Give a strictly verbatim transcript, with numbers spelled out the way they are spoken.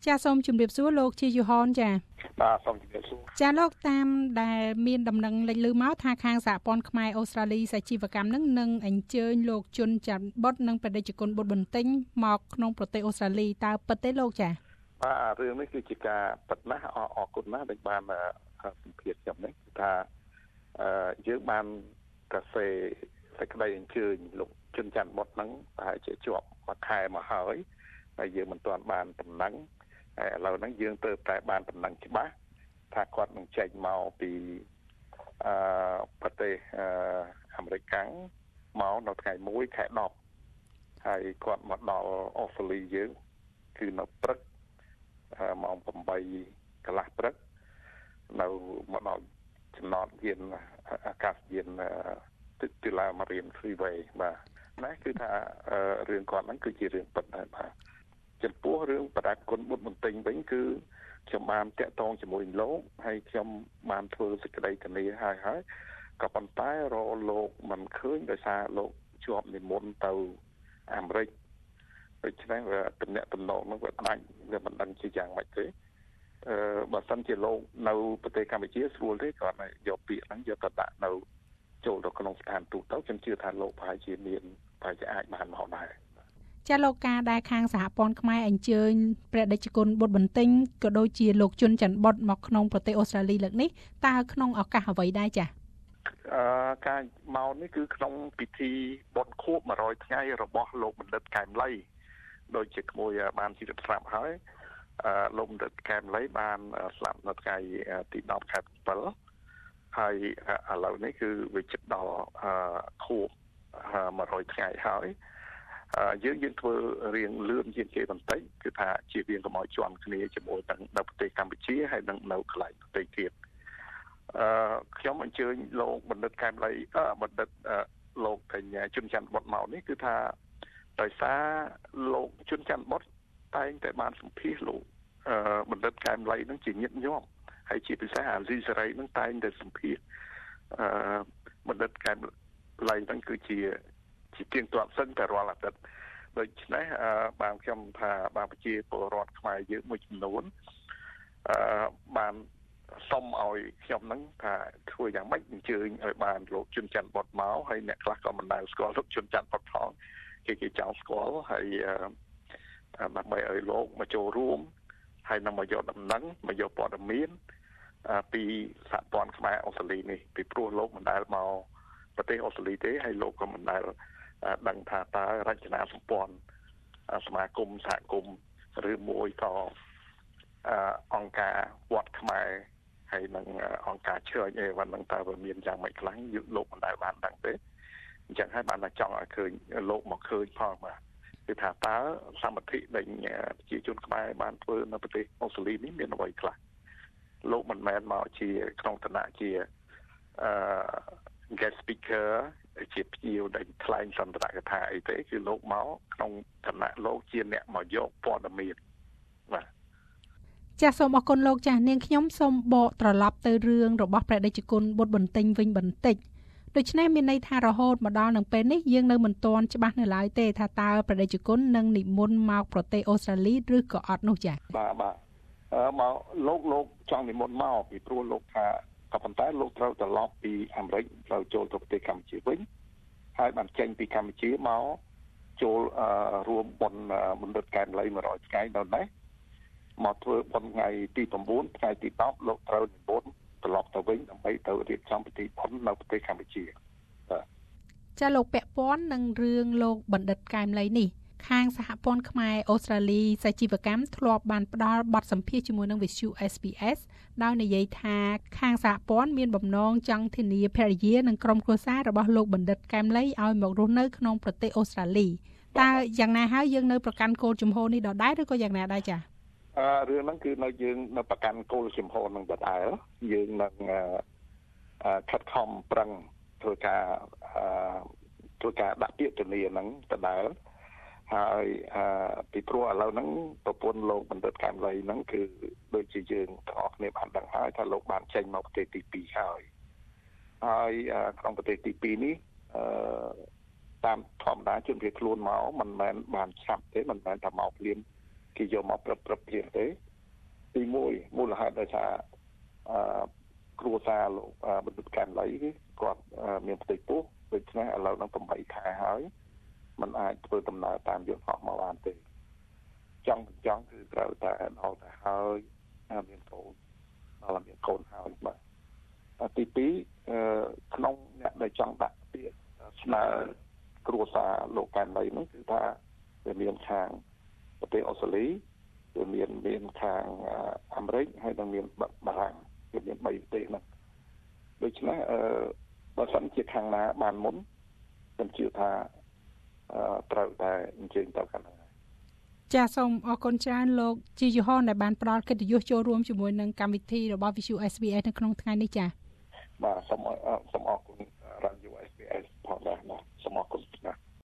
ចាសូមជម្រាបសួរលោកជាយូហនចាបាទសូមជម្រាបសួរចាលោកតាមដែលមានដំណឹងលេចលឺមកថាខាងសហព័ន្ធខ្មែរអូស្ត្រាលីសាជីវកម្មនឹងនឹងអញ្ជើញលោកជុនច័ន្ទបុត្រនិងបដិជគុណបុត្របន្ទិញមកក្នុងប្រទេសអូស្ត្រាលីតើពិតទេលោកចាបាទរឿងនេះគឺជាការពិតណាស់អរគុណណាស់ដែលបានសម្ភាសខ្ញុំនេះថាយើងបានកាសេសេចក្តីអញ្ជើញលោកជុនច័ន្ទបុត្រហ្នឹងប្រហែលជាជាប់មួយខែមកហើយហើយយើងមិនទាន់បានដំណឹងហើយឥឡូវហ្នឹងយើងទៅតែបានដំណឹងច្បាស់ថាគាត់នឹងចេញមកពីអឺប្រទេសអឺអាមេរិកកាំងមកនៅថ្ងៃមួយខែដប់ហើយគាត់មកដល់អូស្ត្រាលីយើងគឺនៅព្រឹកម៉ោងប្រាំបីកន្លះព្រឹកនៅមកដល់ចំណតយានអាកាសយានទីឡាម៉ារីន Freeway បាទណាគឺថារឿងគាត់ហ្នឹងគឺជារឿងពិតដែរបាទចំពោះរឿងបដិគុណបុត្របន្ទិញវិញគឺខ្ញុំបានតាក់ទងជាមួយលោកហើយខ្ញុំបានធ្វើសេចក្តីធានាហើយហើយក៏ប៉ុន្តែរកលោកមិនឃើញដោយសារលោកជាប់និមន្តទៅអាមេរិកដូច្នេះវាតំណែងតំណងនោះវាដាច់វាមិនដឹងជាយ៉ាងម៉េចទេអឺបើសិនជាលោកនៅប្រទេសកម្ពុជាស្រួលទេគាត់យកពាក្យហ្នឹងយកទៅដាក់នៅចូលទៅក្នុងស្ថានទូតទៅខ្ញុំជឿថាលោកប្រហែលជាមានប្រហែលជាអាចបានមកដែរចាលោកការដែលខាងសហព័ន្ធខ្មែរអញ្ជើញព្រះដេចគុណបុត្របន្ទិញក៏ដូចជាលោកជុនច័ន្ទបុត្រមកក្នុងប្រទេសអូស្ត្រាលីលើកនេះតើក្នុងឱកាសអ្វីដែរចាអឺការមកនេះគឺក្នុងពិធីបុណ្យខួបមួយរយថ្ងៃរបស់លោកបណ្ឌិតកែមលីដូចជាក្មួយបានជិះស្លាប់ហើយអឺលោកបណ្ឌិតកែមលីបានស្លាប់នៅថ្ងៃទីដប់ខែbảyហើយឥឡូវនេះគឺវាជិតដល់អឺខួបមួយរយថ្ងៃហើយយើងយើងធ្វើរៀងលឿនជាងគេបន្តិចគឺថាជារៀងកុំឲ្យជាន់គ្នាជាមួយនឹងនៅប្រទេសកម្ពុជាហើយនឹងនៅកន្លែងប្រទេសទៀតអឺខ្ញុំអញ្ជើញលោកបណ្ឌិតកែមលីអឺបណ្ឌិតលោកកញ្ញាជុនច័ន្ទបុត្រមកនេះគឺថាដោយសារលោកជុនច័ន្ទបុត្រតែងតែបានសម្ភាសលោកអឺបណ្ឌិតកែមលីនឹងជាញាតិញោមហើយជាពិសេសអាស៊ីសេរីនឹងតែងតែសម្ភាសអឺបណ្ឌិតកែមលីនឹងគឺជាជាទៀងទាត់សិនតែរាល់អាទិត្យដូច្នេះបានខ្ញុំថាបានប្រជាពលរដ្ឋខ្មែរយើងមួយចំនួនអឺបានសុំឲ្យខ្ញុំហ្នឹងថាធ្វើយ៉ាងម៉េចអញ្ជើញឲ្យបានលោកជុនច័ន្ទបុត្រមកហើយអ្នកខ្លះក៏មិនដែលស្គាល់លោកជុនច័ន្ទបុត្រផងគេគេចង់ស្គាល់ហើយដើម្បីឲ្យលោកមកចូលរួមហើយនឹងមកយកដំណឹងមកយកព័ត៌មានពីសហព័ន្ធខ្មែរអូស្ត្រាលីនេះពីព្រោះលោកមិនដែលមកប្រទេសអូស្ត្រាលីទេហើយលោកក៏មិនដែលដឹងថាតើរចនាសម្ព័ន្ធសមាគមសហគមន៍ឬមួយក៏អង្គការវត្តខ្មែរហើយនឹងអង្គការជឿអីវ៉ាន់នឹងតើវាមានយ៉ាងម៉េចខ្លះលោកមិនដែលបានដឹងទេអញ្ចឹងហើយបានតែចង់ឲ្យឃើញលោកមកឃើញផងបាទគឺថាតើសមាធិដែលប្រជាជនខ្មែរបានធ្វើនៅប្រទេសអូស្ត្រាលីនេះមានអ្វីខ្លះលោកមិនមែនមកជាក្នុងឋានៈជាអឺ guest speaker ជាភ្ញៀវដែលថ្លែងសន្ទរកថាអីទេគឺលោកមកក្នុងឋានៈលោកជាអ្នកមកយកព័ត៌មានបាទចាសសូមអរគុណលោកចាស់នាងខ្ញុំសូមបកត្រឡប់ទៅរឿងរបស់ព្រះដេចគុណបុត្របន្ទិញវិញបន្តិចដូច្នេះមានន័យថារហូតមកដល់នឹងពេលនេះយើងនៅមិនទាន់ច្បាស់នៅឡើយទេថាតើព្រះដេចគុណនឹងនិមន្តមកប្រទេសអូស្ត្រាលីឬក៏អត់នោះចា៎បាទបាទអឺមកលោកលោកចង់និមន្តមកពីព្រោះលោកថាក៏ប៉ុន្តែលោកត្រូវត្រឡប់ពីអាមេរិកត្រូវចូលទៅប្រទេសកម្ពុជាវិញហើយបានចេញពីកម្ពុជាមកចូលរួមបុណ្យបណ្ឌិតកែមលីមួយរយថ្ងៃនៅនេះមកធ្វើបុណ្យថ្ងៃទី៩ថ្ងៃទីដប់លោកត្រូវនិមន្តត្រឡប់ទៅវិញដើម្បីទៅរៀបចំពិធីបុណ្យនៅប្រទេសកម្ពុជាបាទចាលោកពាក់ព័ន្ធនឹងរឿងលោកបណ្ឌិតកែមលីនេះខាងសហព័ន្ធខ្មែរអូស្ត្រាលីសាជីវកម្មធ្លាប់បានផ្ដល់បទសម្ភាសន៍ជាមួយនឹងវិទ្យុ เอส บี เอส ដោយនិយាយថាខាងសហព័ន្ធមានបំណងចង់ធានាភរិយានិងក្រុមគ្រួសាររបស់លោកបណ្ឌិតកែមលីឲ្យមករស់នៅក្នុងប្រទេសអូស្ត្រាលីតើយ៉ាងណាហើយយើងនៅប្រកាន់គោលជំហរនេះដដែលឬក៏យ៉ាងណាដែរចា៎អឺរឿងហ្នឹងគឺនៅយើងនៅប្រកាន់គោលជំហរនឹងដដែលយើងនឹងអឺខិតខំប្រឹងធ្វើការអឺធ្វើការដាក់ពាក្យធានាហ្នឹងដដែលហើយអឺពីព្រោះឥឡូវហ្នឹងប្រពន្ធលោកបណ្ឌិតកែមលីហ្នឹងគឺដូចជាយើងទាំងអស់គ្នាបានដឹងហើយថាលោកបានចេញមកប្រទេសទីពីរហើយហើយក្នុងប្រទេសទីពីរនេះអឺតាមធម្មតាជនភៀសខ្លួនមកមិនមែនបានឆាប់ទេមិនមែនថាមកភ្លាមគេយកមកប្រព្រឹត្តព្រៀងទេទីមួយមូលហេតុដោយសារអឺគ្រួសារលោកបណ្ឌិតកែមលីគាត់មានផ្ទៃពោះដូច្នេះឥឡូវនឹងប្រាំបីខែហើយมันអាចធ្វើដំណើរតាមយន្តហោះមកបានទេចង់ចង់គឺត្រូវតែដល់ទៅហើយមានកូនដល់មានកូនហើយបាទទីពីរក្នុងអ្នកដែលចង់ដាក់ពាក្យស្នើគ្រួសារលោកកែមលីនោះគឺថាវាមានខាងប្រទេសអូស្ត្រាលីវាមានមានខាងអាមេរិកហើយនិងមានបារាំងវាមានបីប្រទេសហ្នឹងដូច្នេះអឺបើសិនជាខាងណាបានមុនខ្ញុំជឿថាអឺត្រូវតែអញ្ជើញទៅខាងណាចាសសូមអរគុណច្រើនលោកជាយូហនដែលបានផ្ដល់កិត្តិយសចូលរួមជាមួយនឹងកម្មវិធីរបស់ Visu เอส บี เอส នៅក្នុងថ្ងៃនេះចា៎បាទសូមសូមអរគុណ